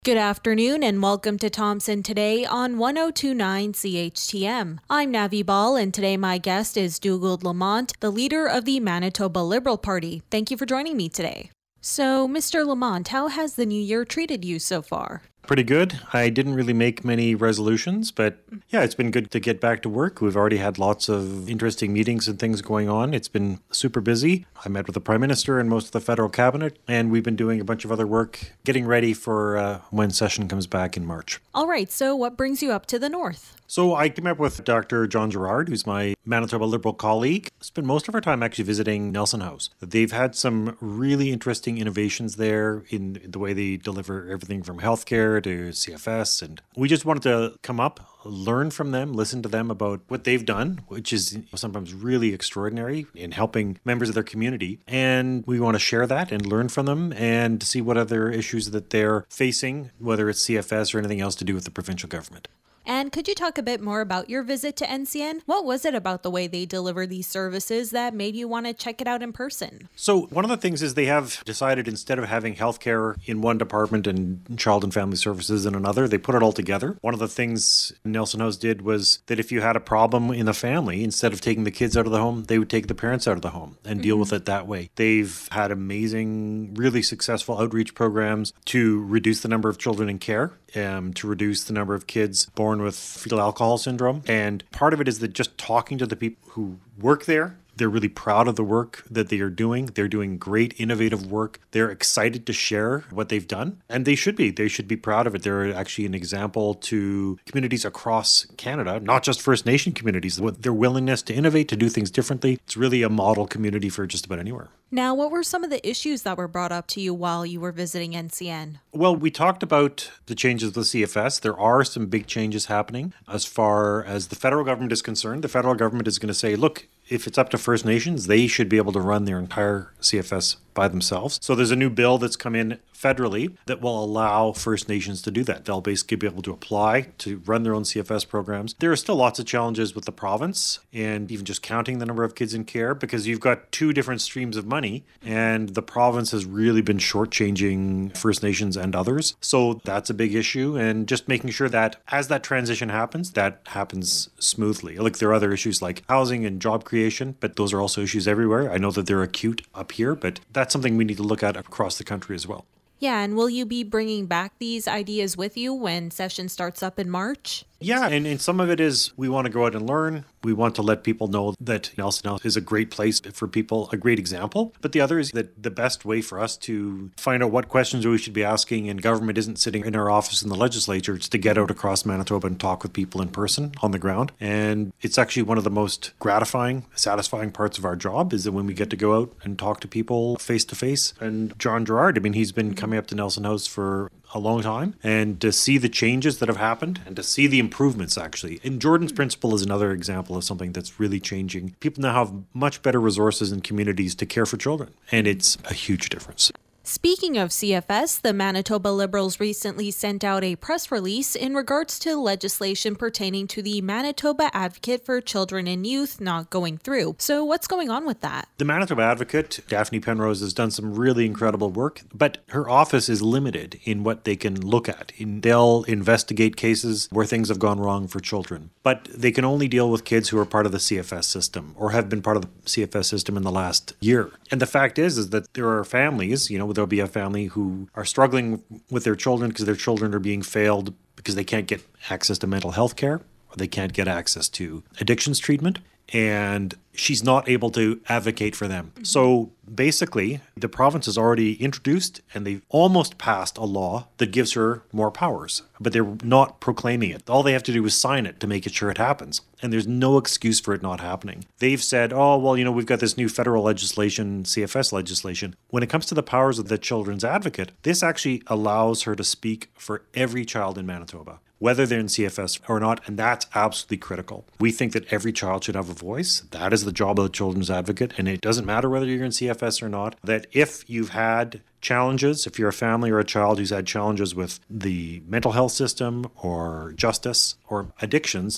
Good afternoon and welcome to Thompson Today on 1029 CHTM. I'm Navi Ball and today my guest is Dougald Lamont, the leader of the Manitoba Liberal Party. Thank you for joining me today. So, Mr. Lamont, how has the new year treated you so far? Pretty good. I didn't really make many resolutions, but yeah, it's been good to get back to work. We've already had lots of interesting meetings and things going on. It's been super busy. I met with the Prime Minister and most of the federal cabinet, and we've been doing a bunch of other work getting ready for when session comes back in March. All right, so what brings you up to the north? So I came up with Dr. John Gerard, who's my Manitoba Liberal colleague. Spent most of our time actually visiting Nelson House. They've had some really interesting innovations there in the way they deliver everything from healthcare to CFS. And we just wanted to come up, learn from them, listen to them about what they've done, which is sometimes really extraordinary in helping members of their community. And we want to share that and learn from them and see what other issues that they're facing, whether it's CFS or anything else to do with the provincial government. And could you talk a bit more about your visit to NCN? What was it about the way they deliver these services that made you want to check it out in person? So one of the things is they have decided instead of having healthcare in one department and child and family services in another, they put it all together. One of the things Nelson House did was that if you had a problem in the family, instead of taking the kids out of the home, they would take the parents out of the home and deal with it that way. They've had amazing, really successful outreach programs to reduce the number of children in care, to reduce the number of kids born with fetal alcohol syndrome. And part of it is that just talking to the people who work there, they're really proud of the work that they are doing. They're doing great, innovative work. They're excited to share what they've done. And they should be. They should be proud of it. They're actually an example to communities across Canada, not just First Nation communities. Their willingness to innovate, to do things differently. It's really a model community for just about anywhere. Now, what were some of the issues that were brought up to you while you were visiting NCN? Well, we talked about the changes with CFS. There are some big changes happening as far as the federal government is concerned. The federal government is going to say, look, if it's up to First Nations, they should be able to run their entire CFS by themselves. So there's a new bill that's come in federally that will allow First Nations to do that. They'll basically be able to apply to run their own CFS programs. There are still lots of challenges with the province and even just counting the number of kids in care because you've got two different streams of money and the province has really been shortchanging First Nations and others. So that's a big issue and just making sure that as that transition happens, that happens smoothly. Like there are other issues like housing and job creation, but those are also issues everywhere. I know that they're acute up here, but that's something we need to look at across the country as well. Yeah, and will you be bringing back these ideas with you when session starts up in March? Yeah, and some of it is we want to go out and learn. We want to let people know that Nelson House is a great place for people, a great example. But the other is that the best way for us to find out what questions we should be asking, and government isn't sitting in our office in the legislature, it's to get out across Manitoba and talk with people in person on the ground. And it's actually one of the most gratifying, satisfying parts of our job is that when we get to go out and talk to people face to face. And John Gerard, I mean, he's been coming up to Nelson House for a long time, and to see the changes that have happened and to see the improvements actually. And Jordan's Principle is another example of something that's really changing. People now have much better resources in communities to care for children, and it's a huge difference. Speaking of CFS, the Manitoba Liberals recently sent out a press release in regards to legislation pertaining to the Manitoba Advocate for Children and Youth not going through. So what's going on with that? The Manitoba Advocate, Daphne Penrose, has done some really incredible work, but her office is limited in what they can look at. They'll investigate cases where things have gone wrong for children, but they can only deal with kids who are part of the CFS system or have been part of the CFS system in the last year. And the fact is that there are families, there'll be a family who are struggling with their children because their children are being failed because they can't get access to mental health care or they can't get access to addictions treatment. And she's not able to advocate for them. So basically, the province has already introduced and they've almost passed a law that gives her more powers, but they're not proclaiming it. All they have to do is sign it to make it sure it happens. And there's no excuse for it not happening. They've said, we've got this new federal legislation, CFS legislation. When it comes to the powers of the Children's Advocate, this actually allows her to speak for every child in Manitoba, whether they're in CFS or not, and that's absolutely critical. We think that every child should have a voice. That is the job of the Children's Advocate, and it doesn't matter whether you're in CFS or not, that if you've had challenges, if you're a family or a child who's had challenges with the mental health system or justice or addictions,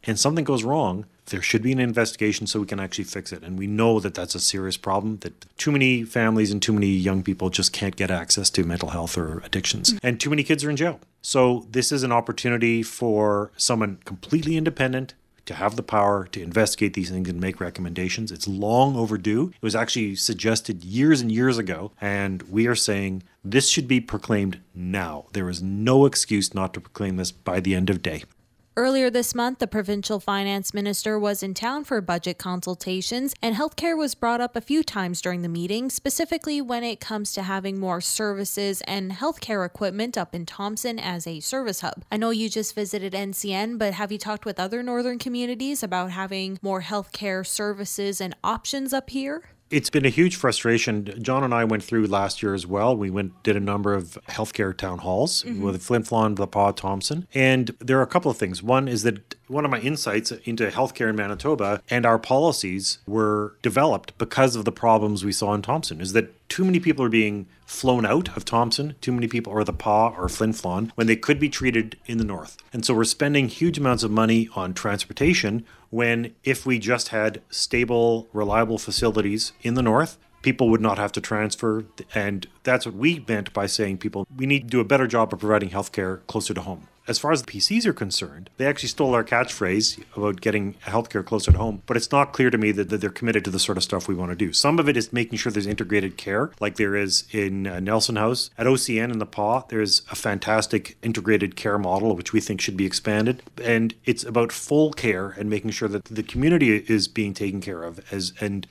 and something goes wrong, there should be an investigation so we can actually fix it. And we know that that's a serious problem, that too many families and too many young people just can't get access to mental health or addictions. And too many kids are in jail. So this is an opportunity for someone completely independent to have the power to investigate these things and make recommendations. It's long overdue. It was actually suggested years and years ago. And we are saying this should be proclaimed now. There is no excuse not to proclaim this by the end of day. Earlier this month, the provincial finance minister was in town for budget consultations, and healthcare was brought up a few times during the meeting, specifically when it comes to having more services and healthcare equipment up in Thompson as a service hub. I know you just visited NCN, but have you talked with other northern communities about having more healthcare services and options up here? It's been a huge frustration. John and I went through last year as well. We did a number of healthcare town halls with Flin Flon, La Pas, Thompson. And there are a couple of things. One is that one of my insights into healthcare in Manitoba and our policies were developed because of the problems we saw in Thompson, is that too many people are being flown out of Thompson, too many people are the Pas or Flin Flon when they could be treated in the north. And so we're spending huge amounts of money on transportation when if we just had stable, reliable facilities in the north, people would not have to transfer. And that's what we meant by saying we need to do a better job of providing healthcare closer to home. As far as the PCs are concerned, they actually stole our catchphrase about getting healthcare closer to home, but it's not clear to me that they're committed to the sort of stuff we want to do. Some of it is making sure there's integrated care, like there is in Nelson House. At OCN in the Pas, there's a fantastic integrated care model, which we think should be expanded. And it's about full care and making sure that the community is being taken care of as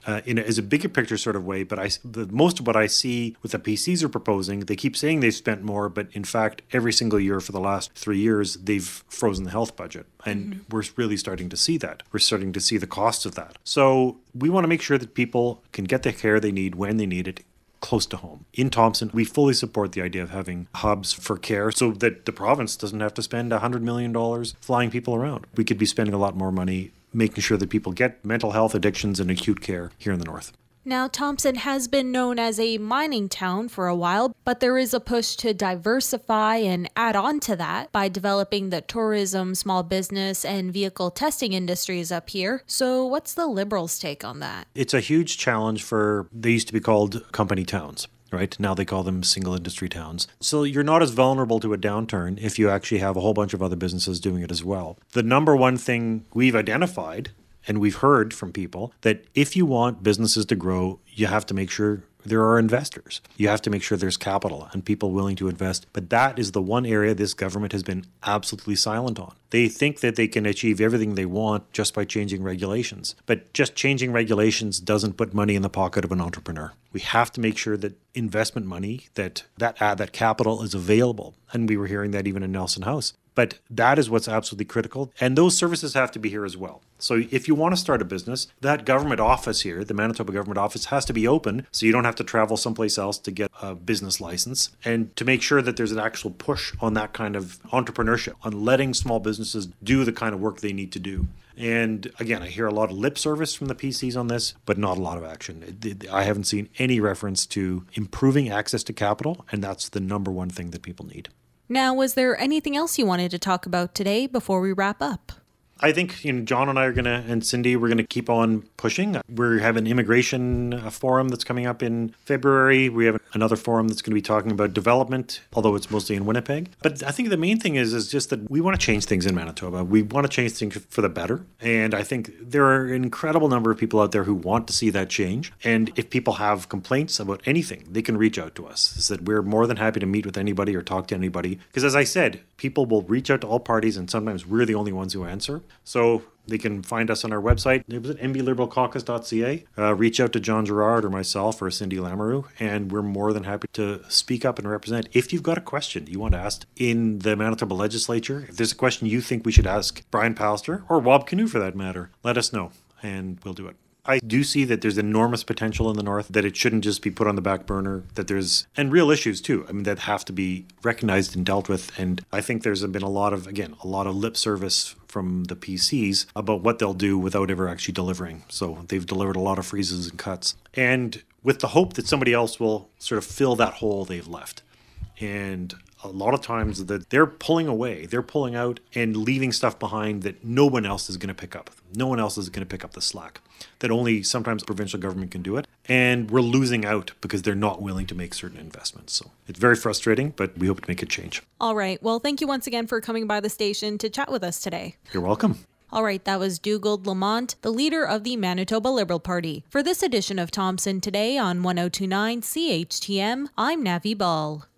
a bigger picture sort of way. But most of what I see with the PCs are proposing, they keep saying they've spent more, but in fact, every single year for the last 3 years, they've frozen the health budget. And we're really starting to see that. We're starting to see the cost of that. So we want to make sure that people can get the care they need when they need it close to home. In Thompson, we fully support the idea of having hubs for care so that the province doesn't have to spend $100 million flying people around. We could be spending a lot more money making sure that people get mental health, addictions, and acute care here in the north. Now, Thompson has been known as a mining town for a while, but there is a push to diversify and add on to that by developing the tourism, small business, and vehicle testing industries up here. So what's the Liberals' take on that? It's a huge challenge they used to be called company towns. Right? Now they call them single industry towns. So you're not as vulnerable to a downturn if you actually have a whole bunch of other businesses doing it as well. The number one thing we've identified, and we've heard from people, that if you want businesses to grow, you have to make sure there are investors. You have to make sure there's capital and people willing to invest. But that is the one area this government has been absolutely silent on. They think that they can achieve everything they want just by changing regulations. But just changing regulations doesn't put money in the pocket of an entrepreneur. We have to make sure that investment money, that capital is available. And we were hearing that even in Nelson House. But that is what's absolutely critical. And those services have to be here as well. So if you want to start a business, that government office here, the Manitoba government office, has to be open so you don't have to travel someplace else to get a business license, and to make sure that there's an actual push on that kind of entrepreneurship, on letting small businesses do the kind of work they need to do. And again, I hear a lot of lip service from the PCs on this, but not a lot of action. I haven't seen any reference to improving access to capital, and that's the number one thing that people need. Now, was there anything else you wanted to talk about today before we wrap up? I think John and I and Cindy, we're going to keep on pushing. We have an immigration forum that's coming up in February. We have another forum that's going to be talking about development, although it's mostly in Winnipeg. But I think the main thing is just that we want to change things in Manitoba. We want to change things for the better. And I think there are an incredible number of people out there who want to see that change. And if people have complaints about anything, they can reach out to us. It's that we're more than happy to meet with anybody or talk to anybody. Because as I said, people will reach out to all parties, and sometimes we're the only ones who answer. So they can find us on our website. It was at nbliberalcaucus.ca. Reach out to John Gerard or myself or Cindy Lamoureux, and we're more than happy to speak up and represent. If you've got a question you want to ask in the Manitoba legislature, if there's a question you think we should ask Brian Pallister, or Wab Kinew for that matter, let us know, and we'll do it. I do see that there's enormous potential in the north, that it shouldn't just be put on the back burner, and real issues too, that have to be recognized and dealt with. And I think there's been a lot of lip service from the PCs about what they'll do without ever actually delivering. So they've delivered a lot of freezes and cuts, and with the hope that somebody else will sort of fill that hole they've left. And a lot of times that they're pulling away, they're pulling out and leaving stuff behind that no one else is going to pick up. No one else is going to pick up the slack, that only sometimes provincial government can do it. And we're losing out because they're not willing to make certain investments. So it's very frustrating, but we hope to make a change. All right. Well, thank you once again for coming by the station to chat with us today. You're welcome. All right, that was Dougald Lamont, the leader of the Manitoba Liberal Party. For this edition of Thompson Today on 1029 CHTM, I'm Navi Ball.